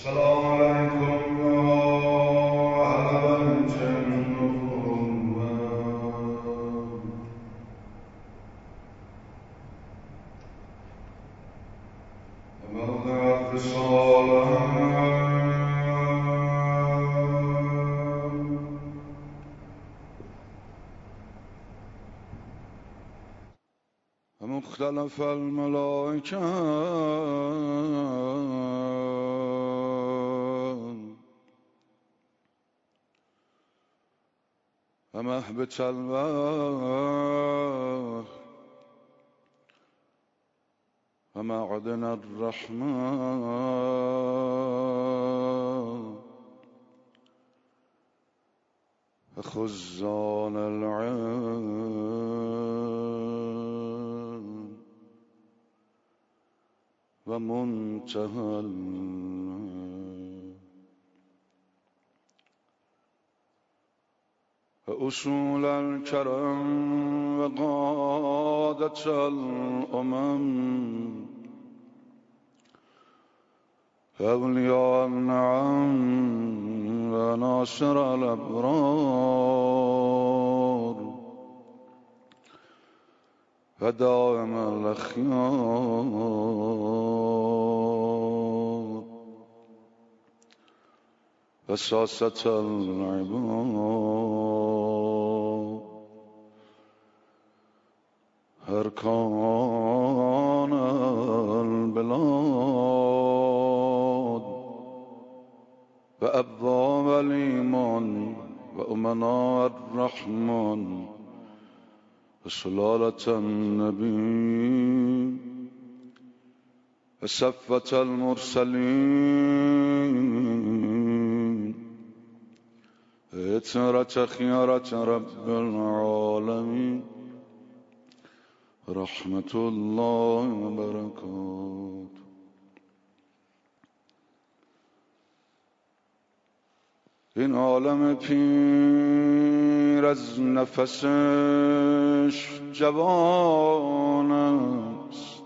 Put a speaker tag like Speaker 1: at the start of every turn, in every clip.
Speaker 1: السلام عليكم يا أهل الجنة وموضع الرسالة ومختلف الملائكة ومهبط الوحي ومعدن الرحمة وخزان العلم ومنتهى وأصول الكرم وقادة الأمم أولياء النعم وناصر الأبرار ودائم الأخيار وساسة العباد أركان البلاد وأبواب الإيمان وأمناء الرحمن وسلالة النبي وصفة المرسلين إترة خيارة رب العالمين رحمة الله وبركاته. این عالم پیر از نفسش جوان است،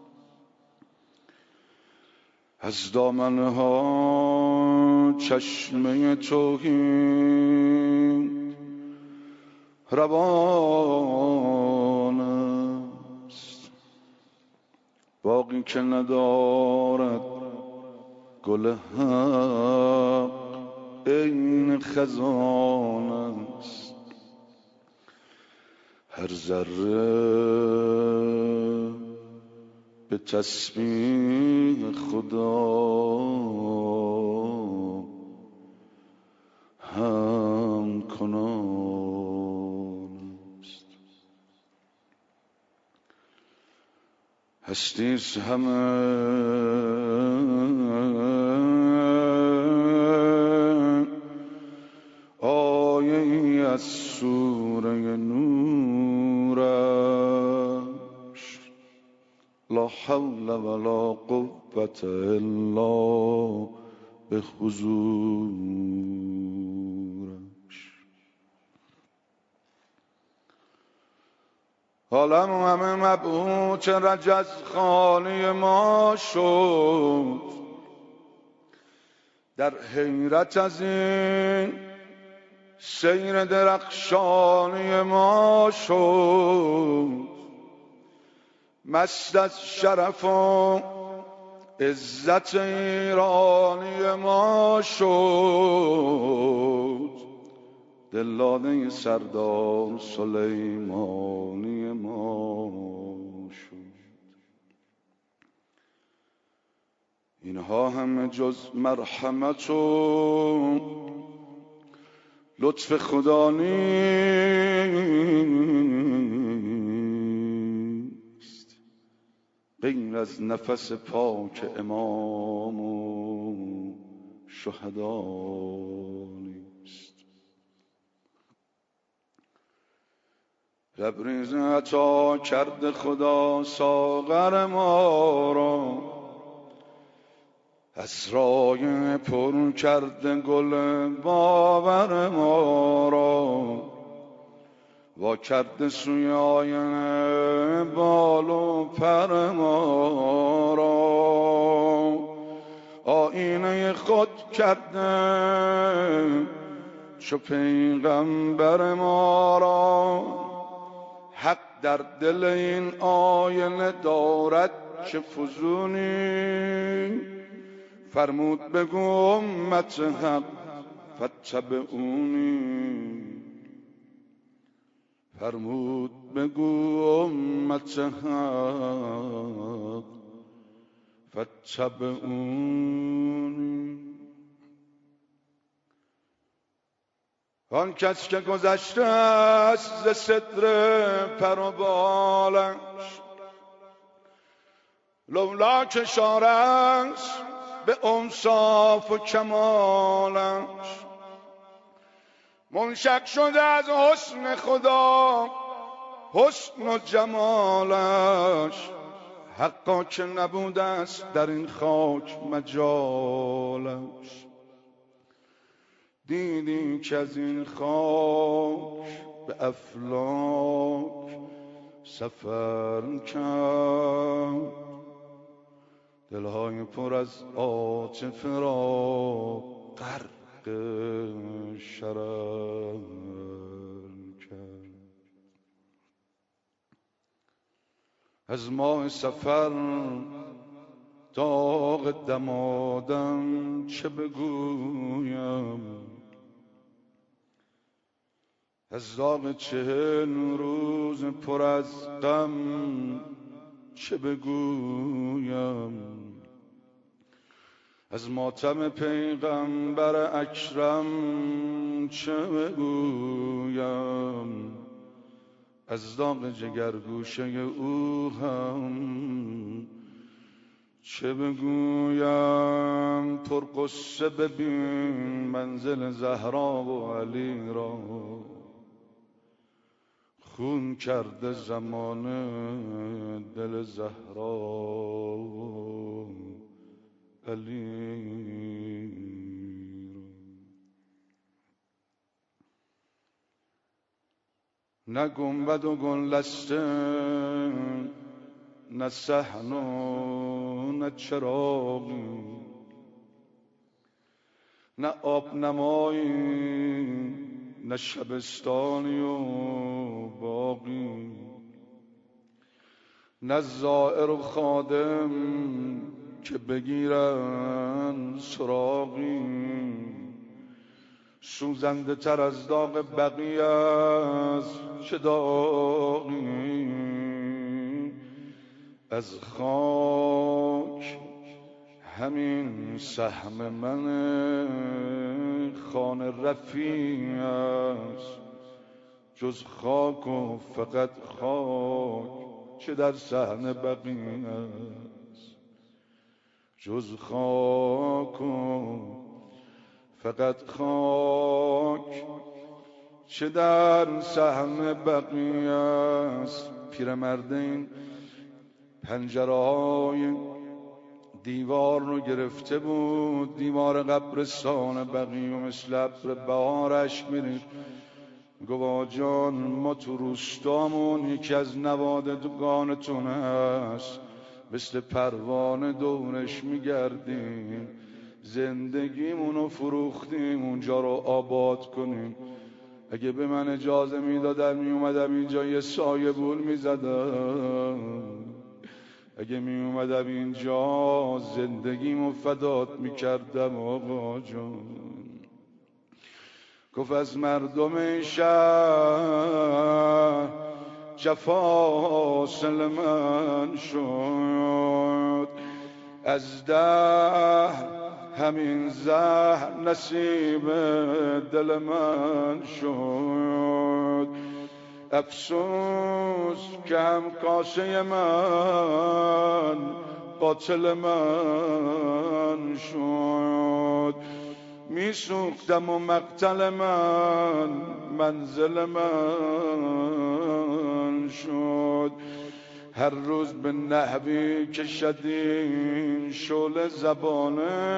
Speaker 1: از دامنها چشمه توحید روان است. باغی که ندارد گل حق این خزان است، هر ذره به تسبیح خدا هم کنان است. هستیست همه آیه از سوره نورش، لا حول ولا قوة الا به حضورش. عالم همه مبهوت رجز خانه ما شد، در حیرت از این سیر درخشانی ما شد. مست از شرف و عزت ایرانی ما شد، دلداده سردار سلیمانی ما شد. اینها همه جز مرحمت و لطف خدا نیست، غیر از نفس پاک امام و شهدا نیست. لبریز عطا کرده خدا ساغر ما را، از رای پر کرده گل باور ما را، وا کرده سوی آینه بال و پر ما را. آینه خود کرده، چو پیغمبر ما را حق در دل این آینه دارد چه فزونی. فرمود بگو امت حق فاتبعونی، فرمود بگو امت حق فاتبعونی. آن کس که گذشته است ز صدر پر و بالش، لولاک اشاره است به اوصاف و کمالش. منشق شده از حسن خدا حسن و جمالش، حقا که نبوده است در این خاک مجالش. دیدی که از این خاک به افلاک سفر کرد، دلهای پر از عاطفه را غرق شرر کرد. از ماه سفر داغ دمادم چه بگویم، از داغ 40 روز پر از غم چه بگویم، از ماتم پیغمبر اکرم چه بگویم، از داغ جگرگوشه او هم چه بگویم. پرقصه ببین منزل زهرا و علی را، خون کرده زمانه دل زهرا و علی را. نه گنبد و گلدسته، نه صحن و نه چراغی، نه آبنمایی، نه شبستانی و باقی، نه زائر و خادم که بگیرن سراغی. سوزنده تر از داغ بقیه از چه داغی، از خاک همین سهم من خانه رفیع است. جز خاک و فقط خاک چه در صحن بقیه است، جز خاک و فقط خاک چه در صحن بقیه است. پیرمرد این پنجره‌های دیوار رو گرفته بود، دیوار قبرستان بقیه، و مثل ابر بهار اشک می‌ریخت. گفت جان ما تو روستامون یکی از نوادگانتون هست، مثل پروانه دورش میگردیم، زندگیمونو فروختیم اونجا رو آباد کنیم. اگه به من اجازه میدادن میومدم اینجا یه سایبون میزدم، اگه میومدم اینجا زندگیمو فدات میکردم آقا جان. گفت از مردم شهر جفا حاصل من شد، از دهر همین زهر نصیب دل من شد. افسوس که هم کاسه من قاتل من شد، می سوختم و مقتل من منزل من شد. هر روز به نحوی که شدین شعله زبانه،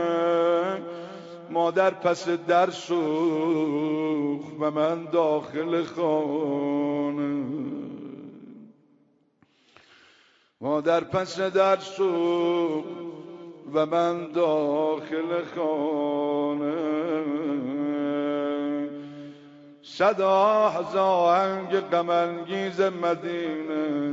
Speaker 1: مادر پس در سوخت و من داخل خانه. مادر پس در سوخت و من داخل خانه. صدا از آهنگ غم‌انگیز مدینه،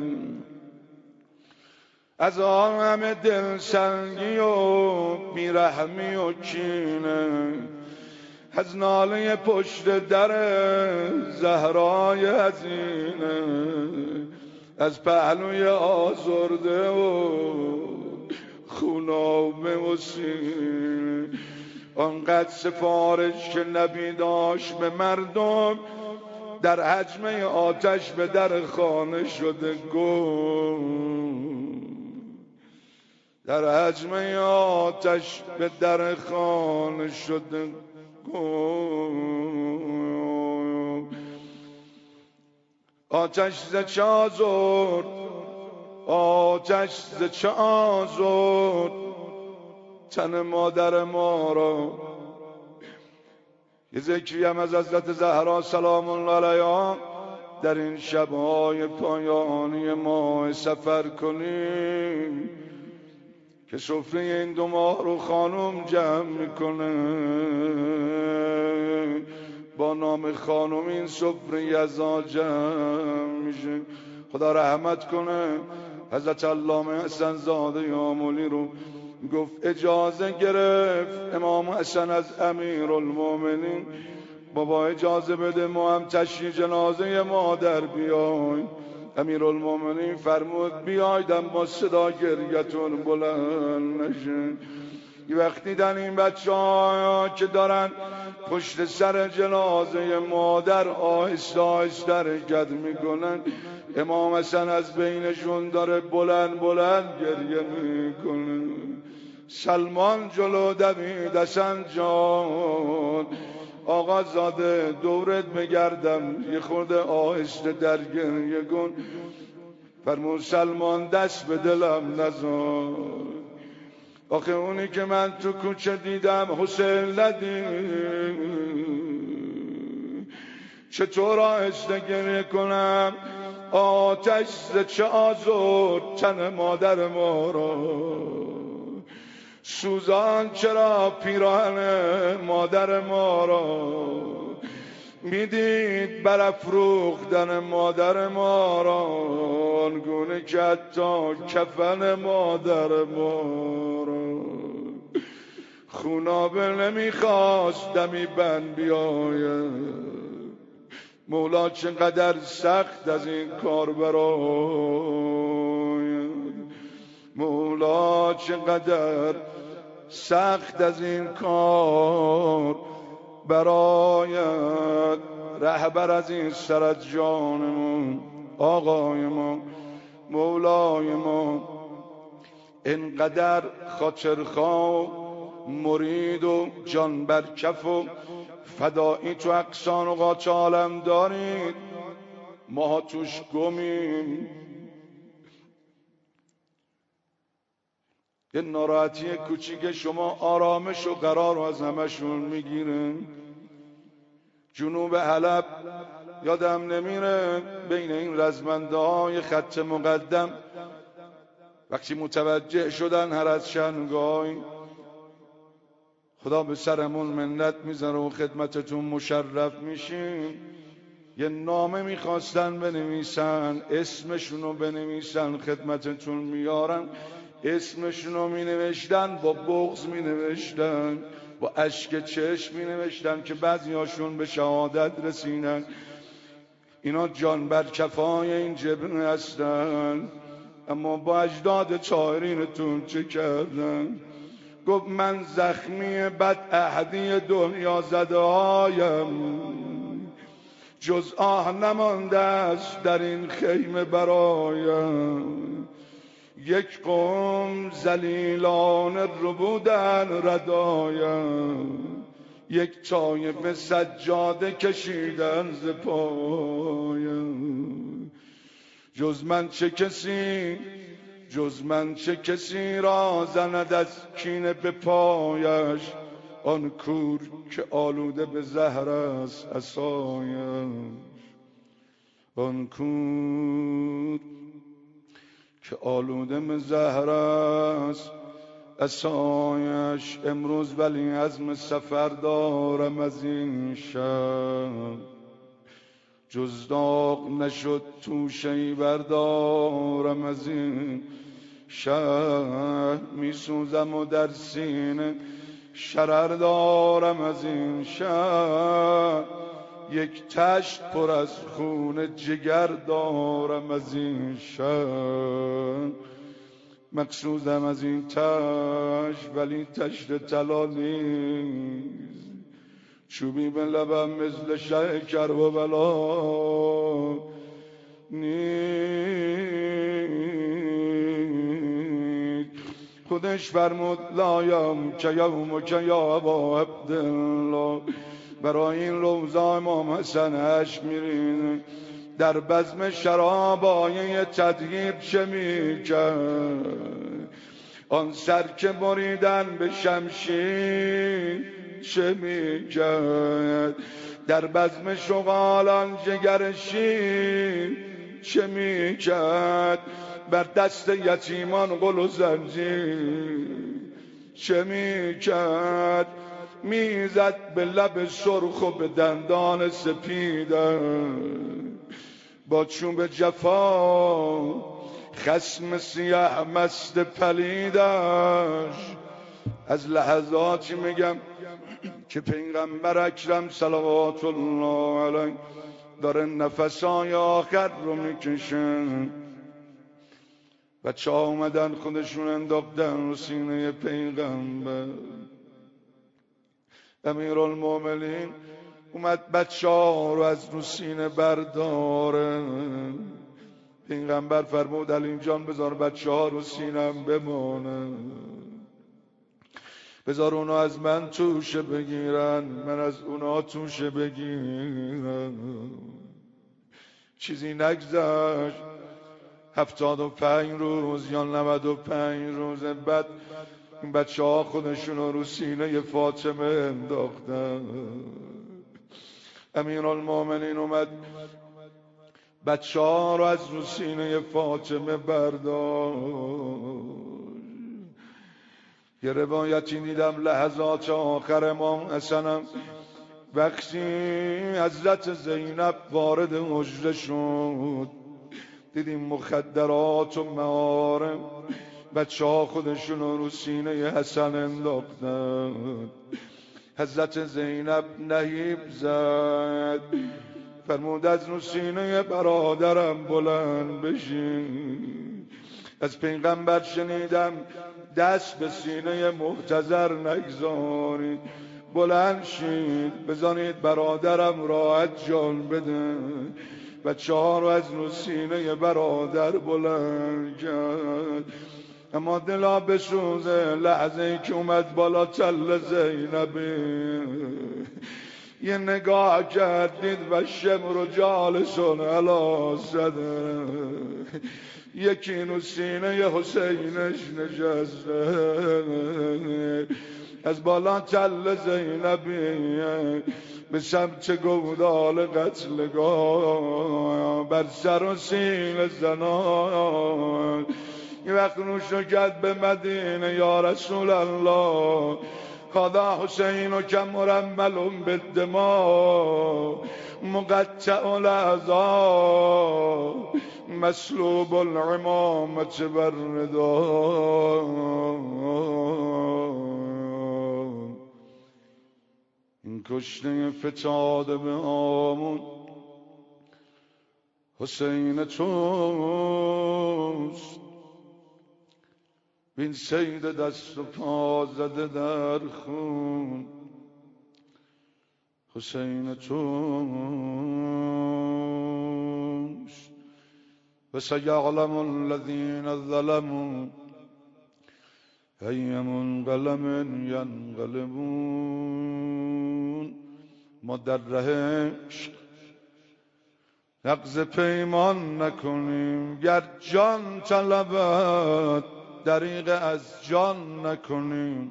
Speaker 1: از آن همه دلسنگی و بیرحمی و کینه، از ناله پشت در زهرای حزینه، از پهلوی آزرده و خونابه و سینه. آنقدر سفارش که نبی داشت به مردم، در حجمه آتش به در خانه شده گم. در حجمه آتش به در خانه شده گم. آتش ز چه آزرد، آتش ز چه آزرد تن مادر ما را. یه ذکری هم از حضرت زهرا سلام الله علیها در این شب‌های پایانی ماه سفر کنیم که سفره این دو ماه رو خانم جمع میکنه. با نام خانم این سفره یزا جمع میشه. خدا رحمت کنه حضرت علامه حسن زاده آملی رو. گفت اجازه گرفت امام حسن از امیرالمومنین، بابا اجازه بده ما هم تشییع جنازه مادر بیایم. امیرالمومنین فرمود بیاید اما صدا گریتون بلند نشه. یه وقتی دیدن این بچه ها که دارن پشت سر جنازه مادر آهسته آهسته حرکت میکنن، امام حسن از بینشون داره بلند بلند گریه میکنه. سلمان جلو دوید حسن جان، آقا زاده دورت بگردم یه خورده آهسته در گریه کن. فرمود سلمان دست به دلم نزار، آخه اونی که من تو کوچه دیدم حسین ندید، چطور آهسته گریه کنم؟ آتش ز چه آزرد تن مادر ما را، سوزان چرا پیراهن مادر ما را، میدید برافروختن مادر ما را، آنگونه که حتی کفن مادر ما را. خونابه نمیخواست دمی بند بیاید، مولا چقدر سخت از این کار برای، مولا چقدر سخت از این کار برایت. رهبر از این سرت جانمون، آقای ما، مولای ما، اینقدر خاطرخواه مرید و جان بر کف و فدایی تو اقصان و قاچ عالم دارید، ما توش گمیم. یه ناراحتی کوچیک شما آرامش و قرار رو از همشون میگیره. جنوب حلب یادم نمیره بین این رزمنده های خط مقدم وقتی متوجه شدن هر از شنگای، خدا به سرمون منت میذاره و خدمتتون مشرف میشیم، یه نامه میخواستن بنویسن، اسمشونو بنویسن، خدمتتون میارن. اسمشونو مینوشتن، با بغض مینوشتن، با اشک چشم مینوشتن که بعضی هاشون به شهادت رسیدن. اینا جان بر کفای این جبهه هستن، اما با اجداد طاهرینتون چه کردن؟ گفت من زخمی بد احدی دنیا زده هایم، جز آه نمانده است در این خیمه برایم. یک قوم ذلیلان ربودن ردایم، یک طایفه سجاده کشیدن ز پایم. جز من چه کسی، جز من چه کسی را زند از کینه به پایش، آن کور که آلوده به زهر است عصایش. آن کور که آلوده به زهر است اسایش امروز ولی عزم سفر دارم از این شب، جز داغ نشد توشه‌ای بردارم از این شب، میسوزم و در سینه شرر دارم از این شب، یک تشت پر از خون جگر دارم از این شب، مقصودم از این تشت ولی تشت طلا نیست، چوبی به لبم مثل شه کرب و بلا نیست. خودش فرمود لایم که یوم که یا ابا عبدالله، برای این روضا امام حسن اش میرین، در بزم شرابایه تطهیر چه میکرد، آن سر که بریدن به شمشیر چه میکرد، در بزم شغالان جگر شیر چه میکرد، بر دست یتیمان قل و زنجیر چه میکرد، میزد به لب سرخ و به دندان سپیدم، با چوب جفا خصم سیاه مست پلیدش. از لحظاتی میگم که پیغمبر اکرم صلوات الله علیه داره نفسای آخر رو میکشه، بچه ها اومدن خودشون انداختن رو سینه پیغمبر، امیرالمومنین اومد بچه ها رو از رو سینه برداره، پیغمبر فرمود علی جان بذار بچه ها رو سینم بمونه، بذار اونا از من توشه بگیرن من از اونا توشه بگیرن. چیزی نگذشت 75 روز یا 95 روز بعد این بچه ها خودشون رو سینه فاطمه انداختن. امیرالمومنین اومد بچه ها رو از رو سینه فاطمه برداشت. یه روایتی دیدم لحظات آخر امام حسنم وقتی حضرت زینب وارد حجره شد، دیدیم مخدرات و معارم، بچه ها خودشون رو سینه حسن انداختن. حضرت زینب نهیب زد، فرمود از رو سینه برادرم بلند بشین. از پیغمبر شنیدم دست به سینه محتضر نگذارید، بلند شید بزنید برادرم راحت جان بده. بچه ها رو از رو سینه برادر بلند کرد، اما دلا بسوزه لحظه ای که اومد بالا تل زینبی، یه نگاه کردید و شمر و جالسون علا صدر، یکی نو سینه حسینش نشسته، از بالا تل زینبی به سمت گودال قتلگاه بر سر و سینه زنان. یه وقت روشو کرد به مدینه یا رسول الله، هذا حسین و که مرمل بالدماء مقطع الاعضاء مسلوب العمامة والرداء. این کشته فتاده به آمون حسین توست، بین سید دست و پا زده در خون حسین توست. و سیعلم الذین ظلموا ای منقلب ینقلبون. ما در ره عشق نقض پیمان نکنیم، گر جان طلبد دریغ از جان نکنیم.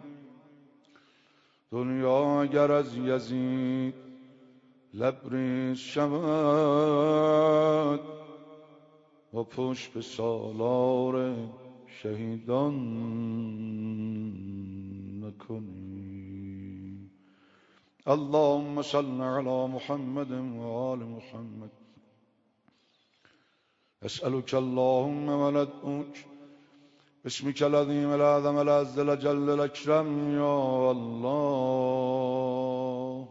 Speaker 1: دنیا اگر از یزید لبریز شود، و پشت به سالار شهیدان نکنی. اللهم صل على محمد وآل محمد. أسألك اللهم وندعوك باسمك العظيم الأعظم الأعز الأجل الأكرم يا الله.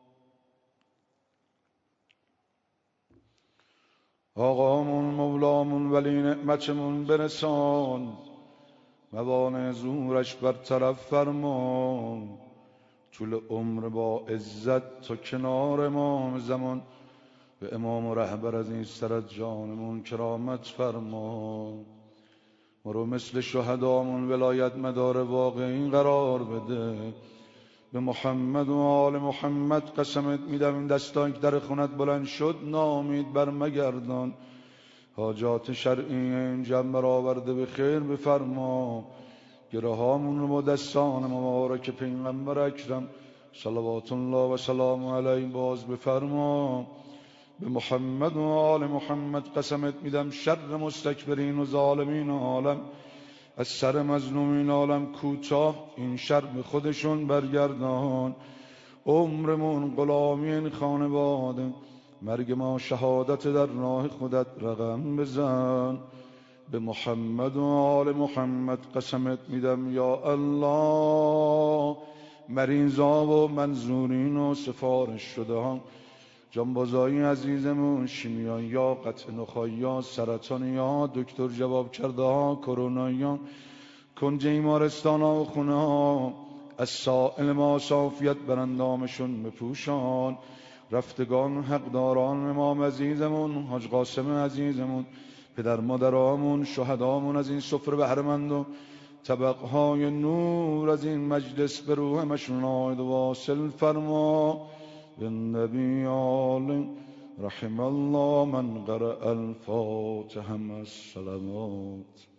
Speaker 1: آقامون مولامون ولی نعمتمون برسان، موانع زورش برطرف فرمان، طول عمر با عزت تا کنار امام زمان، به امام و رهبر از این سرت جانمون کرامت فرما. ما رو مثل شهدامون ولایت مدار واقعی قرار بده. به محمد و آل محمد قسمت میدم این دستان که در خونت بلند شد نامید برمگردان. حاجات شرعی این جمع برآورده به خیر بفرما. گره هامون رو با دستان مبارک پیغمبر اکرم صلوات الله و سلام علیه باز بفرما. به محمد و آل محمد قسمت میدم شر مستکبرین و ظالمین عالم از سر مظلومین عالم کوتاه این شر به خودشون برگردان. عمرمون غلامی این خانواده، مرگ ما شهادت در راه خودت رقم بزن. به محمد و آل محمد قسمت میدم یا الله مریضا و منظورین و سفارش شده ها، جانبازایی عزیزمون، شیمیان یا قطع نخایی یا سرطان یا دکتر جواب کرده ها، کرونا یا کنج ایمارستان ها و خونه ها، از سائل ما صافیت برندامشون بپوشان. رفتگان حقداران امام عزیزمون، حاج قاسم عزیزمون، پدر مادرامون، شهدامون از این سفره بهرمند و طبقهای نور از این مجلس به روح همشون عاید و واصل فرما. بالنبی آل رحم الله من قرأ الفاتحه مع السلامات.